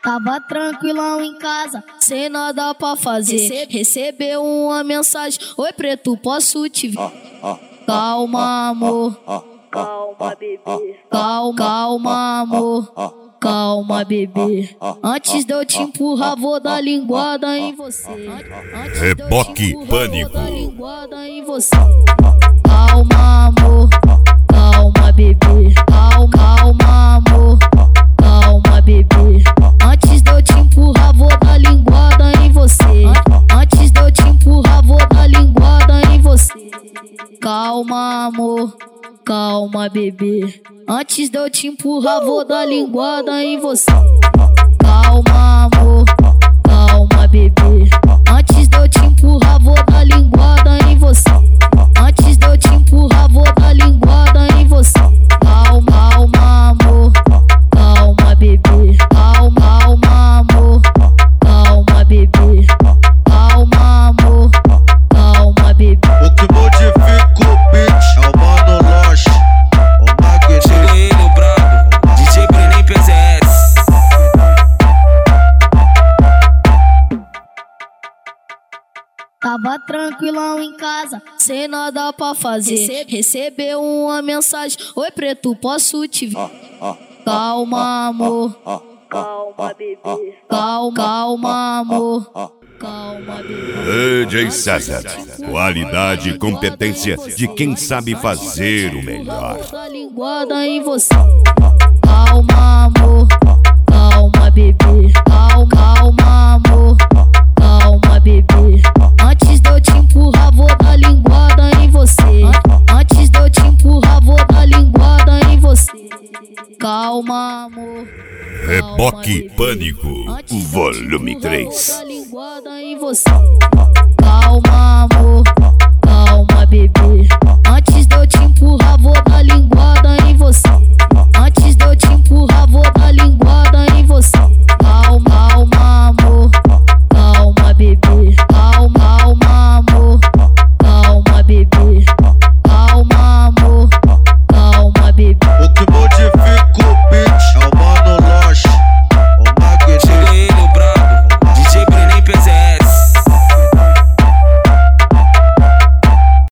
Tava tranquilão em casa, sem nada pra fazer. Recebeu uma mensagem: oi preto, posso te ver? Calma amor, Calma, bebê. calma amor, calma bebê. Antes de eu te empurrar, vou dar linguada em você. Reboque Pânico. Vou dar linguada em você. Calma amor, calma bebê. Calma amor, calma bebê. Antes de eu te empurrar, vou dar linguada em você. Antes de eu te empurrar, vou dar linguada em você. Calma amor, calma bebê. Antes de eu te empurrar, vou dar linguada em você. Calma amor, calma bebê. Antes de eu te empurrar, vou dar linguada em você. Antes de eu te empurrar, vou dar linguada em você. Calma amor, calma bebê. Calma amor, calma bebê. Calma amor, calma bebê. O que modifica o beat é o Mano Loche, o Magneto. Chega ele, o brabo, DJ Brenin PZS. Tava tranquilão em casa, sem nada pra fazer. Recebeu uma mensagem: oi preto, posso te ver? Calma amor, Calma, bebê. calma amor, calma bebê. DJ César, qualidade e competência de quem sabe fazer o melhor. Vou dar linguada em você. Calma amor, calma bebê. Calma amor, calma bebê. Antes de eu te empurrar, vou dar linguada em você. Antes de eu te empurrar, vou dar linguada em você. Calma amor, Reboque Pânico, volume 3. vou dar linguada em você. Calma amor,